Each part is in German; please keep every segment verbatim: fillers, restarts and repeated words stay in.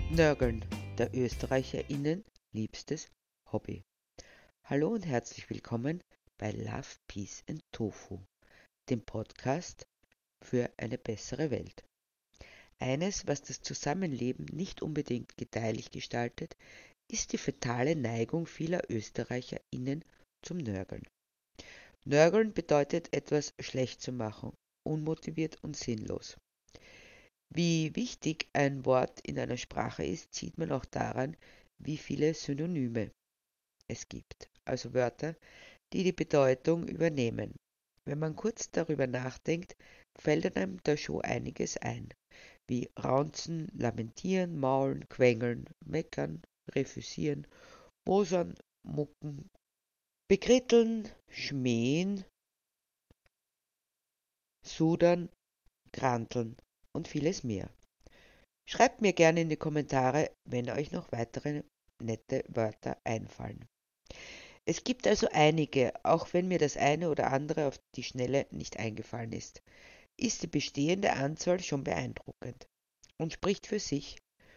Nörgeln, der ÖsterreicherInnen liebstes Hobby. Hallo und herzlich willkommen bei Love, Peace and Tofu, dem Podcast für eine bessere Welt. Eines, was das Zusammenleben nicht unbedingt gedeihlich gestaltet, ist die fatale Neigung vieler ÖsterreicherInnen zum Nörgeln. Nörgeln bedeutet, etwas schlecht zu machen, unmotiviert und sinnlos. Wie wichtig ein Wort in einer Sprache ist, sieht man auch daran, wie viele Synonyme es gibt, also Wörter, die die Bedeutung übernehmen. Wenn man kurz darüber nachdenkt, fällt einem da schon einiges ein, wie raunzen, lamentieren, maulen, quengeln, meckern, refüsieren, mosern, mucken, bekritteln, schmähen, sudern, granteln und vieles mehr. Schreibt mir gerne in die Kommentare, wenn euch noch weitere nette Wörter einfallen. Es gibt also einige, auch wenn mir das eine oder andere auf die Schnelle nicht eingefallen ist, ist die bestehende Anzahl schon beeindruckend und spricht für sich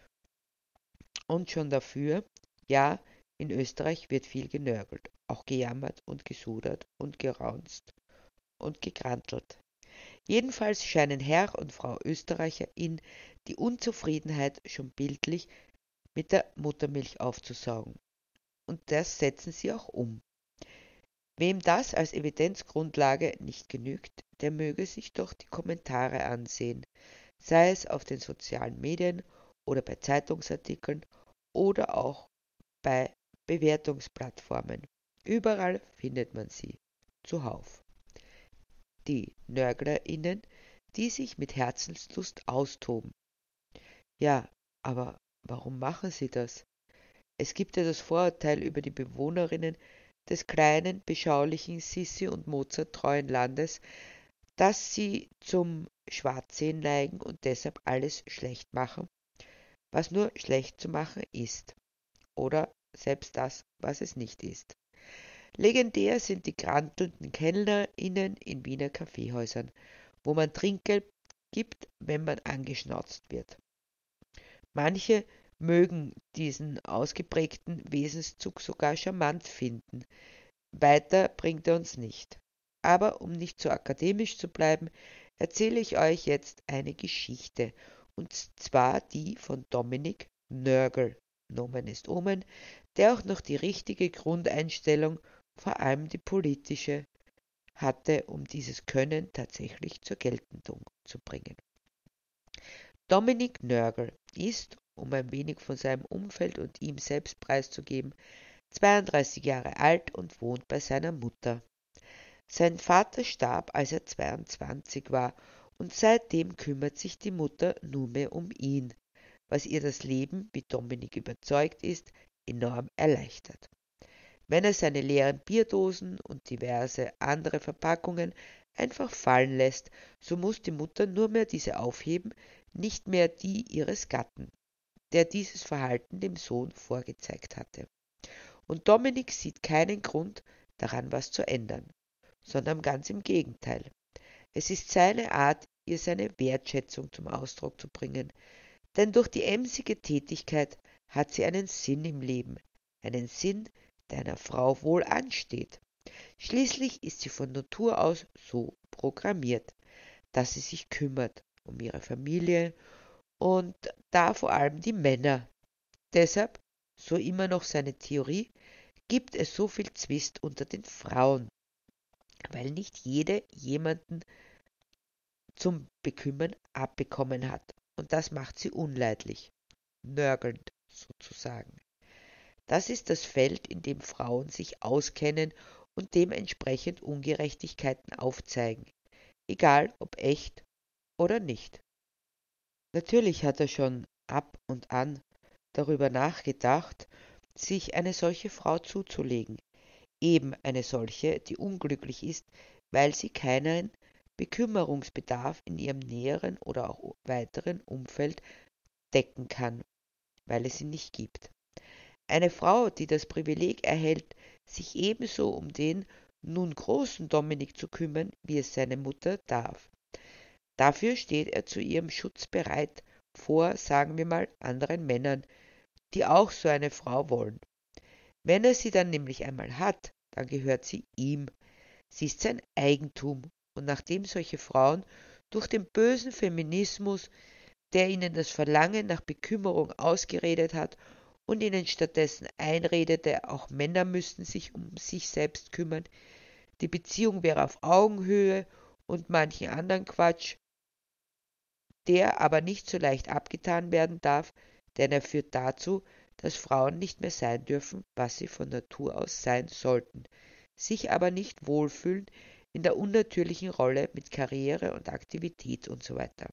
und schon dafür, ja, in Österreich wird viel genörgelt, auch gejammert und gesudert und geraunzt und gekrantelt. Jedenfalls scheinen Herr und Frau Österreicherin die Unzufriedenheit schon bildlich mit der Muttermilch aufzusaugen. Und das setzen sie auch um. Wem das als Evidenzgrundlage nicht genügt, der möge sich doch die Kommentare ansehen, sei es auf den sozialen Medien oder bei Zeitungsartikeln oder auch bei Bewertungsplattformen. Überall findet man sie zuhauf. Die NörglerInnen, die sich mit Herzenslust austoben. Ja, aber warum machen sie das? Es gibt ja das Vorurteil über die Bewohnerinnen des kleinen, beschaulichen Sissi- und Mozart-treuen Landes, dass sie zum Schwarzsehen neigen und deshalb alles schlecht machen, was nur schlecht zu machen ist. Oder selbst das, was es nicht ist. Legendär sind die grantelnden KellnerInnen in Wiener Kaffeehäusern, wo man Trinkgeld gibt, wenn man angeschnauzt wird. Manche mögen diesen ausgeprägten Wesenszug sogar charmant finden. Weiter bringt er uns nicht. Aber um nicht zu akademisch zu bleiben, erzähle ich euch jetzt eine Geschichte, und zwar die von Dominik Nörgel, Nomen ist Omen, der auch noch die richtige Grundeinstellung, vor allem die politische, hatte, um dieses Können tatsächlich zur Geltung zu bringen. Dominik Nörgel ist, um ein wenig von seinem Umfeld und ihm selbst preiszugeben, zweiunddreißig Jahre alt und wohnt bei seiner Mutter. Sein Vater starb, als er zweiundzwanzig war, und seitdem kümmert sich die Mutter nunmehr um ihn, was ihr das Leben, wie Dominik überzeugt ist, enorm erleichtert. Wenn er seine leeren Bierdosen und diverse andere Verpackungen einfach fallen lässt, so muss die Mutter nur mehr diese aufheben, nicht mehr die ihres Gatten, der dieses Verhalten dem Sohn vorgezeigt hatte. Und Dominik sieht keinen Grund, daran was zu ändern, sondern ganz im Gegenteil. Es ist seine Art, ihr seine Wertschätzung zum Ausdruck zu bringen, denn durch die emsige Tätigkeit hat sie einen Sinn im Leben, einen Sinn, der einer Frau wohl ansteht. Schließlich ist sie von Natur aus so programmiert, dass sie sich kümmert um ihre Familie und da vor allem die Männer. Deshalb, so immer noch seine Theorie, gibt es so viel Zwist unter den Frauen, weil nicht jede jemanden zum Bekümmern abbekommen hat, und das macht sie unleidlich, nörgelnd sozusagen. Das ist das Feld, in dem Frauen sich auskennen und dementsprechend Ungerechtigkeiten aufzeigen, egal ob echt oder nicht. Natürlich hat er schon ab und an darüber nachgedacht, sich eine solche Frau zuzulegen, eben eine solche, die unglücklich ist, weil sie keinen Bekümmerungsbedarf in ihrem näheren oder auch weiteren Umfeld decken kann, weil es ihn nicht gibt. Eine Frau, die das Privileg erhält, sich ebenso um den nun großen Dominik zu kümmern, wie es seine Mutter darf. Dafür steht er zu ihrem Schutz bereit vor, sagen wir mal, anderen Männern, die auch so eine Frau wollen. Wenn er sie dann nämlich einmal hat, dann gehört sie ihm. Sie ist sein Eigentum. Und nachdem solche Frauen durch den bösen Feminismus, der ihnen das Verlangen nach Bekümmerung ausgeredet hat und ihnen stattdessen einredete, auch Männer müssten sich um sich selbst kümmern, die Beziehung wäre auf Augenhöhe und manchen anderen Quatsch, der aber nicht so leicht abgetan werden darf, denn er führt dazu, dass Frauen nicht mehr sein dürfen, was sie von Natur aus sein sollten, sich aber nicht wohlfühlen in der unnatürlichen Rolle mit Karriere und Aktivität und so weiter.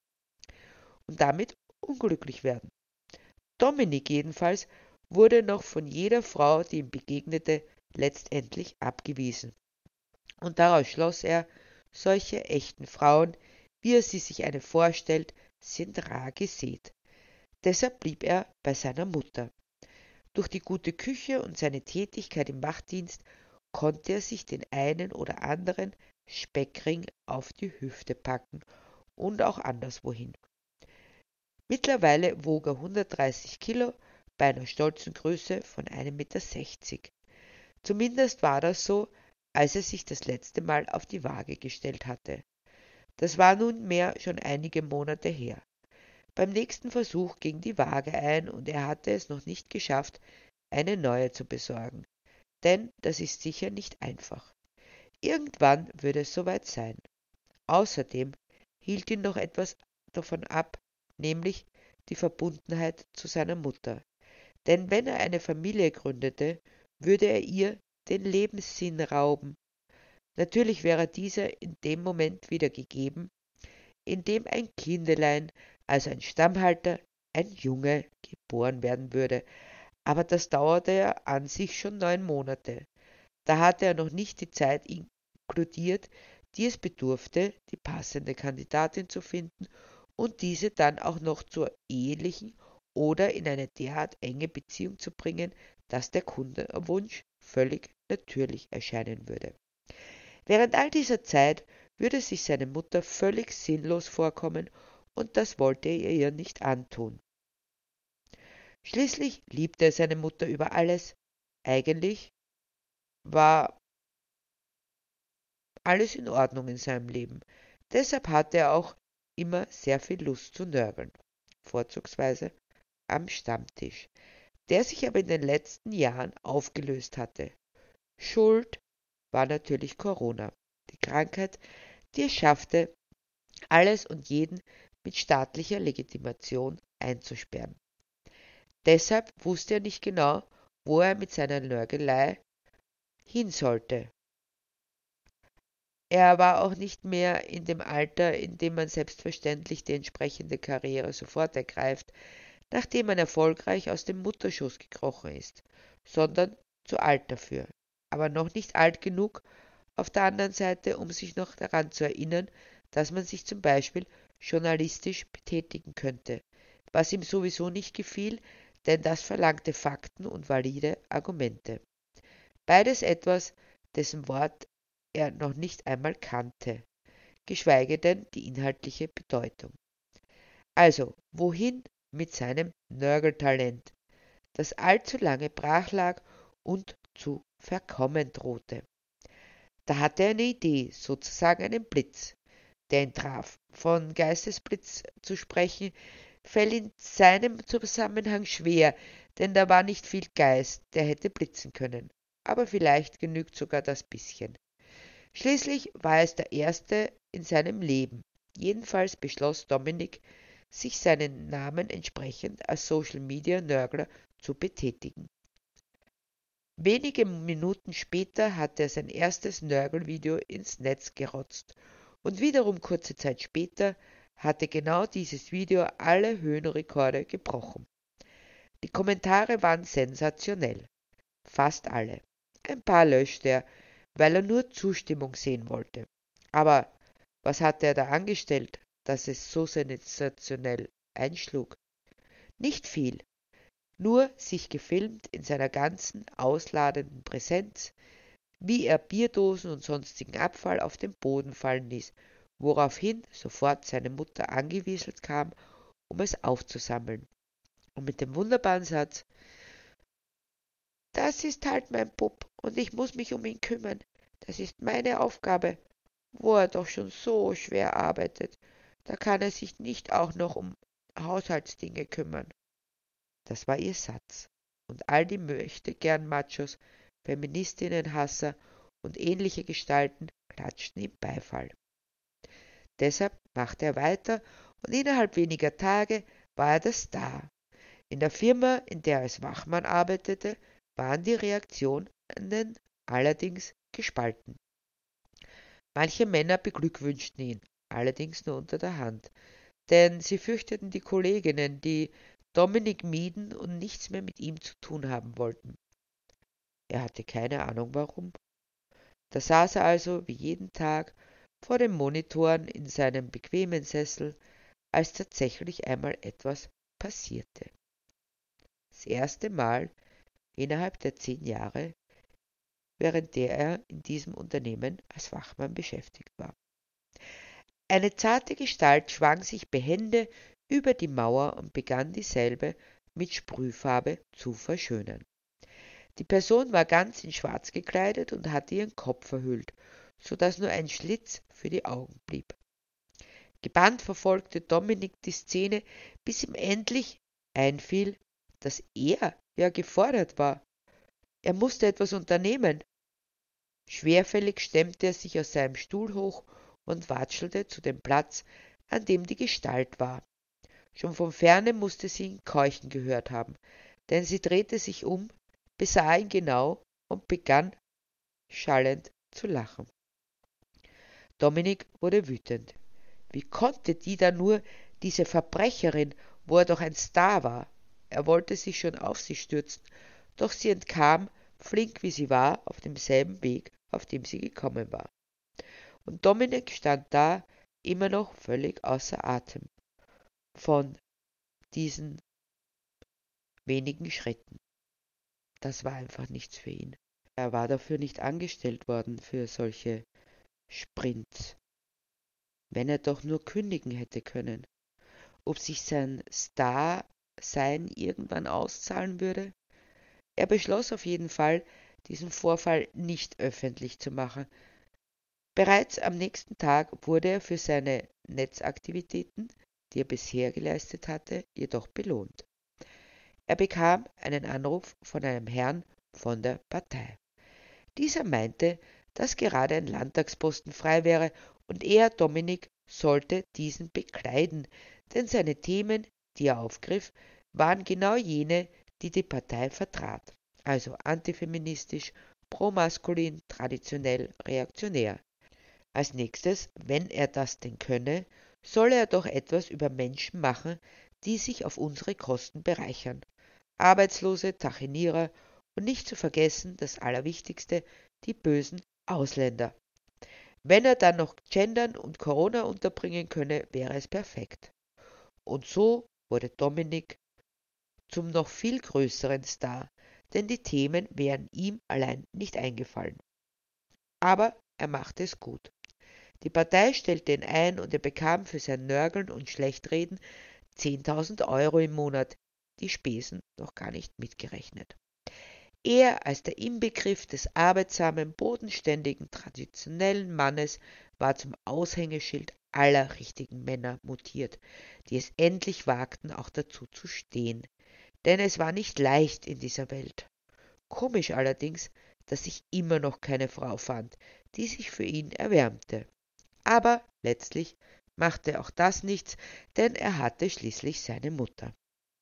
Und damit unglücklich werden. Dominik jedenfalls wurde noch von jeder Frau, die ihm begegnete, letztendlich abgewiesen. Und daraus schloss er, solche echten Frauen, wie er sie sich eine vorstellt, sind rar gesät. Deshalb blieb er bei seiner Mutter. Durch die gute Küche und seine Tätigkeit im Wachdienst konnte er sich den einen oder anderen Speckring auf die Hüfte packen und auch anderswohin. Mittlerweile wog er hundertdreißig Kilo bei einer stolzen Größe von einem Meter sechzig. Zumindest war das so, als er sich das letzte Mal auf die Waage gestellt hatte. Das war nunmehr schon einige Monate her. Beim nächsten Versuch ging die Waage ein und er hatte es noch nicht geschafft, eine neue zu besorgen. Denn das ist sicher nicht einfach. Irgendwann würde es soweit sein. Außerdem hielt ihn noch etwas davon ab, nämlich die Verbundenheit zu seiner Mutter. Denn wenn er eine Familie gründete, würde er ihr den Lebenssinn rauben. Natürlich wäre dieser in dem Moment wieder gegeben, in dem ein Kindelein, also ein Stammhalter, ein Junge, geboren werden würde. Aber das dauerte ja an sich schon neun Monate. Da hatte er noch nicht die Zeit inkludiert, die es bedurfte, die passende Kandidatin zu finden und diese dann auch noch zur ehelichen oder in eine derart enge Beziehung zu bringen, dass der Kundenwunsch völlig natürlich erscheinen würde. Während all dieser Zeit würde sich seine Mutter völlig sinnlos vorkommen und das wollte er ihr nicht antun. Schließlich liebte er seine Mutter über alles. Eigentlich war alles in Ordnung in seinem Leben. Deshalb hatte er auch immer sehr viel Lust zu nörgeln, vorzugsweise am Stammtisch, der sich aber in den letzten Jahren aufgelöst hatte. Schuld war natürlich Corona, die Krankheit, die es schaffte, alles und jeden mit staatlicher Legitimation einzusperren. Deshalb wusste er nicht genau, wo er mit seiner Nörgelei hin sollte. Er war auch nicht mehr in dem Alter, in dem man selbstverständlich die entsprechende Karriere sofort ergreift, nachdem man erfolgreich aus dem Mutterschoß gekrochen ist, sondern zu alt dafür, aber noch nicht alt genug auf der anderen Seite, um sich noch daran zu erinnern, dass man sich zum Beispiel journalistisch betätigen könnte, was ihm sowieso nicht gefiel, denn das verlangte Fakten und valide Argumente. Beides etwas, dessen Wort er noch nicht einmal kannte, geschweige denn die inhaltliche Bedeutung. Also, wohin mit seinem Nörgeltalent, das allzu lange brach lag und zu verkommen drohte? Da hatte er eine Idee, sozusagen einen Blitz, der ihn traf. Von Geistesblitz zu sprechen, fällt in seinem Zusammenhang schwer, denn da war nicht viel Geist, der hätte blitzen können. Aber vielleicht genügt sogar das bisschen. Schließlich war es der erste in seinem Leben. Jedenfalls beschloss Dominik, sich seinen Namen entsprechend als Social-Media-Nörgler zu betätigen. Wenige Minuten später hatte er sein erstes Nörgelvideo ins Netz gerotzt und wiederum kurze Zeit später hatte genau dieses Video alle Höhenrekorde gebrochen. Die Kommentare waren sensationell. Fast alle. Ein paar löschte er, weil er nur Zustimmung sehen wollte. Aber was hatte er da angestellt, dass es so sensationell einschlug? Nicht viel. Nur sich gefilmt in seiner ganzen ausladenden Präsenz, wie er Bierdosen und sonstigen Abfall auf den Boden fallen ließ, woraufhin sofort seine Mutter angewieselt kam um es aufzusammeln. Und mit dem wunderbaren Satz: Das ist halt mein Bub und ich muss mich um ihn kümmern. Das ist meine Aufgabe, wo er doch schon so schwer arbeitet. Da kann er sich nicht auch noch um Haushaltsdinge kümmern. Das war ihr Satz. Und all die Möchtegern-Machos, Feministinnenhasser und ähnliche Gestalten klatschten ihm Beifall. Deshalb machte er weiter und innerhalb weniger Tage war er der Star. In der Firma, in der er als Wachmann arbeitete, waren die Reaktionen allerdings gespalten. Manche Männer beglückwünschten ihn, allerdings nur unter der Hand, denn sie fürchteten die Kolleginnen, die Dominik mieden und nichts mehr mit ihm zu tun haben wollten. Er hatte keine Ahnung warum. Da saß er also wie jeden Tag vor den Monitoren in seinem bequemen Sessel, als tatsächlich einmal etwas passierte. Das erste Mal innerhalb der zehn Jahre, während der er in diesem Unternehmen als Wachmann beschäftigt war. Eine zarte Gestalt schwang sich behende über die Mauer und begann dieselbe mit Sprühfarbe zu verschönern. Die Person war ganz in Schwarz gekleidet und hatte ihren Kopf verhüllt, so dass nur ein Schlitz für die Augen blieb. Gebannt verfolgte Dominik die Szene, bis ihm endlich einfiel, dass er ja gefordert war. Er musste etwas unternehmen. Schwerfällig stemmte er sich aus seinem Stuhl hoch und watschelte zu dem Platz, an dem die Gestalt war. Schon von ferne musste sie ihn keuchen gehört haben, denn sie drehte sich um, besah ihn genau und begann schallend zu lachen. Dominik wurde wütend. Wie konnte die da nur, diese Verbrecherin, wo er doch ein Star war? Er wollte sich schon auf sie stürzen, doch sie entkam, flink wie sie war, auf demselben Weg, auf dem sie gekommen war. Und Dominik stand da, immer noch völlig außer Atem von diesen wenigen Schritten. Das war einfach nichts für ihn. Er war dafür nicht angestellt worden, für solche Sprints. Wenn er doch nur kündigen hätte können. Ob sich sein Star-Sein irgendwann auszahlen würde? Er beschloss auf jeden Fall, diesen Vorfall nicht öffentlich zu machen. Bereits am nächsten Tag wurde er für seine Netzaktivitäten, die er bisher geleistet hatte, jedoch belohnt. Er bekam einen Anruf von einem Herrn von der Partei. Dieser meinte, dass gerade ein Landtagsposten frei wäre und er, Dominik, sollte diesen bekleiden, denn seine Themen, die er aufgriff, waren genau jene, die die Partei vertrat, also antifeministisch, promaskulin, traditionell, reaktionär. Als nächstes, wenn er das denn könne, solle er doch etwas über Menschen machen, die sich auf unsere Kosten bereichern. Arbeitslose, Tachenierer und nicht zu vergessen das Allerwichtigste, die bösen Ausländer. Wenn er dann noch Gendern und Corona unterbringen könne, wäre es perfekt. Und so wurde Dominik zum noch viel größeren Star, denn die Themen wären ihm allein nicht eingefallen. Aber er machte es gut. Die Partei stellte ihn ein und er bekam für sein Nörgeln und Schlechtreden zehntausend Euro im Monat, die Spesen noch gar nicht mitgerechnet. Er als der Inbegriff des arbeitsamen, bodenständigen, traditionellen Mannes war zum Aushängeschild aller richtigen Männer mutiert, die es endlich wagten, auch dazu zu stehen. Denn es war nicht leicht in dieser Welt. Komisch allerdings, dass sich immer noch keine Frau fand, die sich für ihn erwärmte. Aber letztlich machte auch das nichts, denn er hatte schließlich seine Mutter.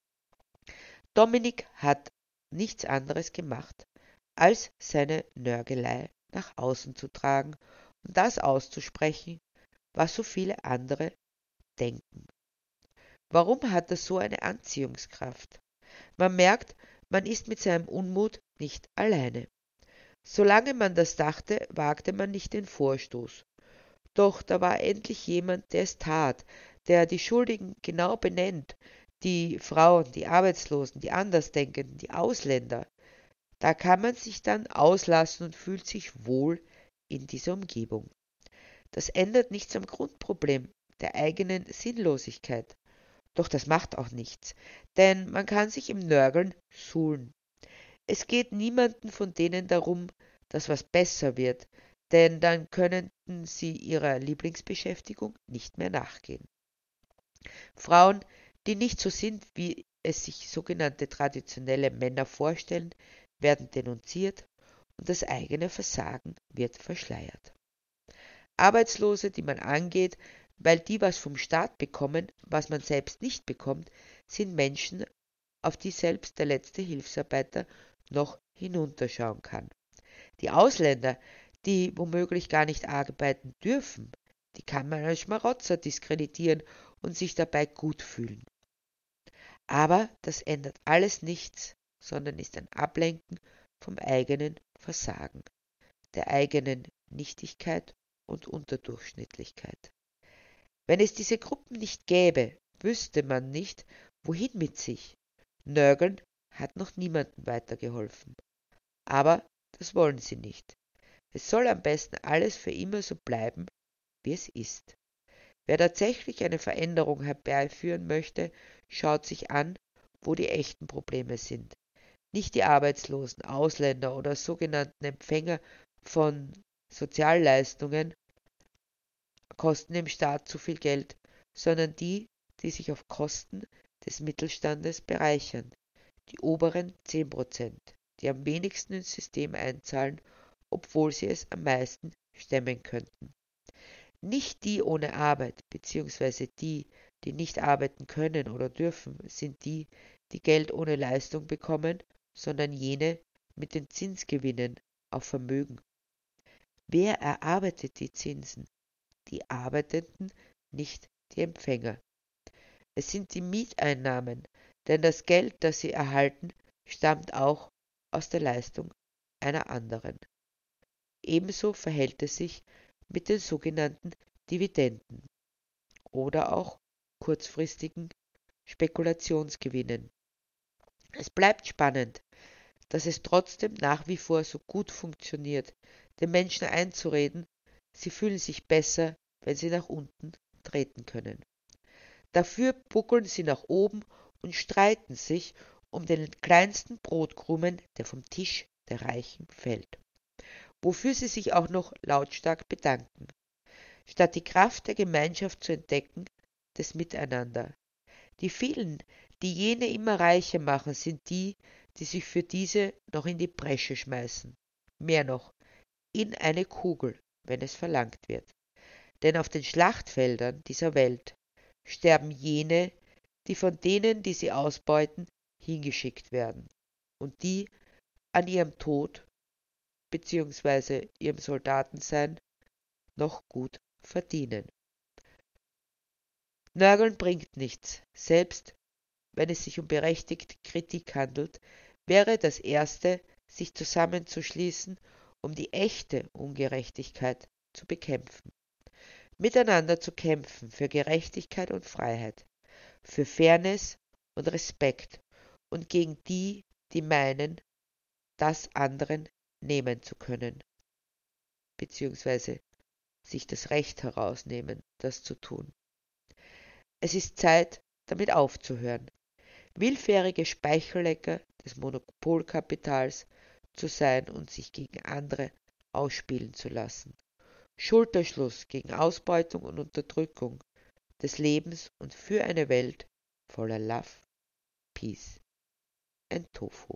Dominik hat nichts anderes gemacht, als seine Nörgelei nach außen zu tragen und das auszusprechen, was so viele andere denken. Warum hat er so eine Anziehungskraft? Man merkt, man ist mit seinem Unmut nicht alleine. Solange man das dachte, wagte man nicht den Vorstoß. Doch da war endlich jemand, der es tat, der die Schuldigen genau benennt, die Frauen, die Arbeitslosen, die Andersdenkenden, die Ausländer. Da kann man sich dann auslassen und fühlt sich wohl in dieser Umgebung. Das ändert nichts am Grundproblem der eigenen Sinnlosigkeit. Doch das macht auch nichts, denn man kann sich im Nörgeln suhlen. Es geht niemanden von denen darum, dass was besser wird, denn dann könnten sie ihrer Lieblingsbeschäftigung nicht mehr nachgehen. Frauen, die nicht so sind, wie es sich sogenannte traditionelle Männer vorstellen, werden denunziert und das eigene Versagen wird verschleiert. Arbeitslose, die man angeht, weil die was vom Staat bekommen, was man selbst nicht bekommt, sind Menschen, auf die selbst der letzte Hilfsarbeiter noch hinunterschauen kann. Die Ausländer, die womöglich gar nicht arbeiten dürfen, die kann man als Schmarotzer diskreditieren und sich dabei gut fühlen. Aber das ändert alles nichts, sondern ist ein Ablenken vom eigenen Versagen, der eigenen Nichtigkeit und Unterdurchschnittlichkeit. Wenn es diese Gruppen nicht gäbe, wüsste man nicht, wohin mit sich. Nörgeln hat noch niemandem weitergeholfen. Aber das wollen sie nicht. Es soll am besten alles für immer so bleiben, wie es ist. Wer tatsächlich eine Veränderung herbeiführen möchte, schaut sich an, wo die echten Probleme sind. Nicht die Arbeitslosen, Ausländer oder sogenannten Empfänger von Sozialleistungen kosten dem Staat zu viel Geld, sondern die, die sich auf Kosten des Mittelstandes bereichern. Die oberen zehn Prozent, die am wenigsten ins System einzahlen, obwohl sie es am meisten stemmen könnten. Nicht die ohne Arbeit, beziehungsweise die, die nicht arbeiten können oder dürfen, sind die, die Geld ohne Leistung bekommen, sondern jene mit den Zinsgewinnen auf Vermögen. Wer erarbeitet die Zinsen? Die Arbeitenden, nicht die Empfänger. Es sind die Mieteinnahmen, denn das Geld, das sie erhalten, stammt auch aus der Leistung einer anderen. Ebenso verhält es sich mit den sogenannten Dividenden oder auch kurzfristigen Spekulationsgewinnen. Es bleibt spannend, dass es trotzdem nach wie vor so gut funktioniert, den Menschen einzureden, sie fühlen sich besser, wenn sie nach unten treten können. Dafür buckeln sie nach oben und streiten sich um den kleinsten Brotkrumen, der vom Tisch der Reichen fällt, wofür sie sich auch noch lautstark bedanken, statt die Kraft der Gemeinschaft zu entdecken, des Miteinander. Die vielen, die jene immer reicher machen, sind die, die sich für diese noch in die Bresche schmeißen. Mehr noch, in eine Kugel, wenn es verlangt wird. Denn auf den Schlachtfeldern dieser Welt sterben jene, die von denen, die sie ausbeuten, hingeschickt werden und die an ihrem Tod bzw. ihrem Soldatensein noch gut verdienen. Nörgeln bringt nichts, selbst wenn es sich um berechtigte Kritik handelt, wäre das Erste, sich zusammenzuschließen, um die echte Ungerechtigkeit zu bekämpfen. Miteinander zu kämpfen für Gerechtigkeit und Freiheit, für Fairness und Respekt und gegen die, die meinen, das anderen nehmen zu können, beziehungsweise sich das Recht herausnehmen, das zu tun. Es ist Zeit, damit aufzuhören, willfährige Speichellecker des Monopolkapitals zu sein und sich gegen andere ausspielen zu lassen. Schulterschluss gegen Ausbeutung und Unterdrückung des Lebens und für eine Welt voller Love, Peace and Tofu.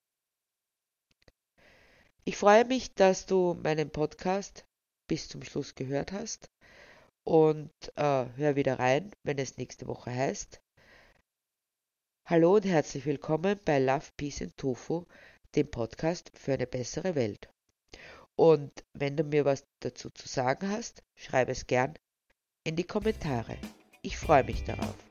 Ich freue mich, dass du meinen Podcast bis zum Schluss gehört hast und äh, hör wieder rein, wenn es nächste Woche heißt. Hallo und herzlich willkommen bei Love, Peace and Tofu, dem Podcast für eine bessere Welt. Und wenn du mir was dazu zu sagen hast, schreib es gern in die Kommentare. Ich freue mich darauf.